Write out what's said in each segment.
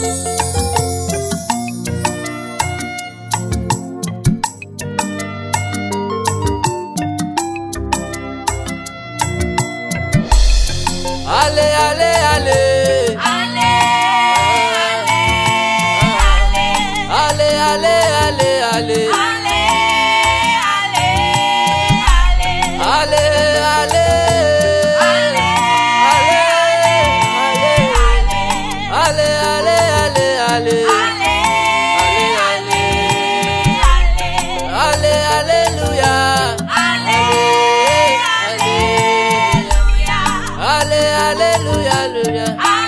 Ale, ale, ale. Ale, ale, ale, ale. Ale, ale. Ale, ale, ale, ale. Ale, alléluia. Ale, alléluia, alléluia.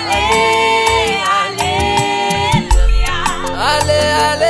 Ale, ale.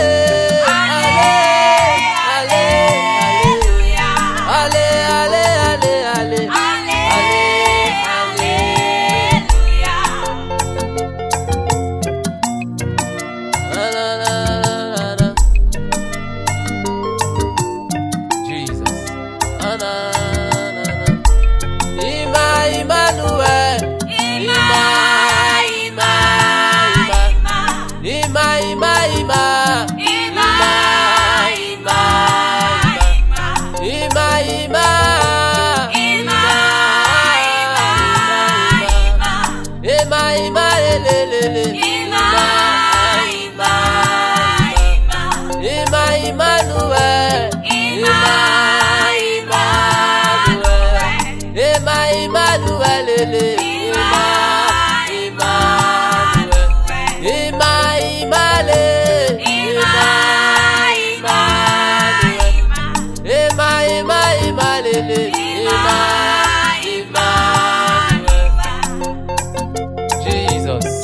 Jesus.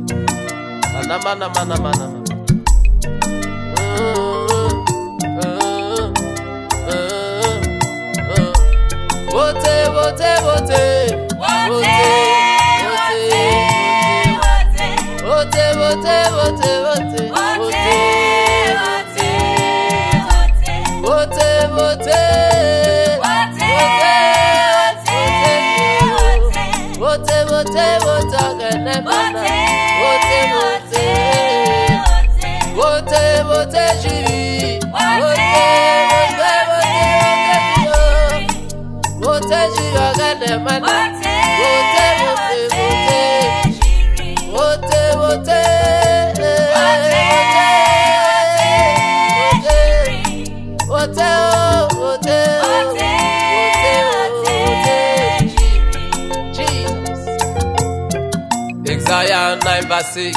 Mana. Isaiah 9 verse 6.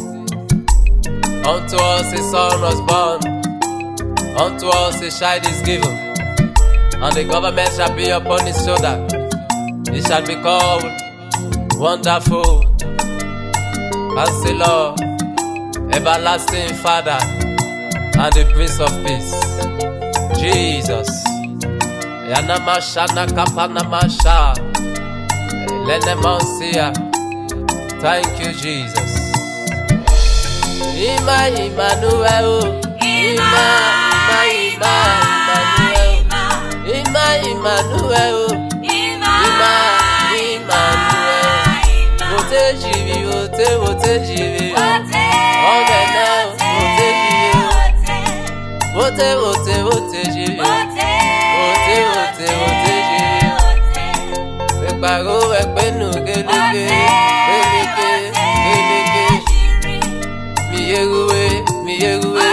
Unto us a son was born, unto us a child is given, and the government shall be upon his shoulder. He shall be called Wonderful, Counselor, Everlasting Father, and the Prince of Peace. Jesus. Yanamashana kapanamasha. Lenemonsia. Thank you, Jesus. Emmanuel. Emmanuel. Miyeruwe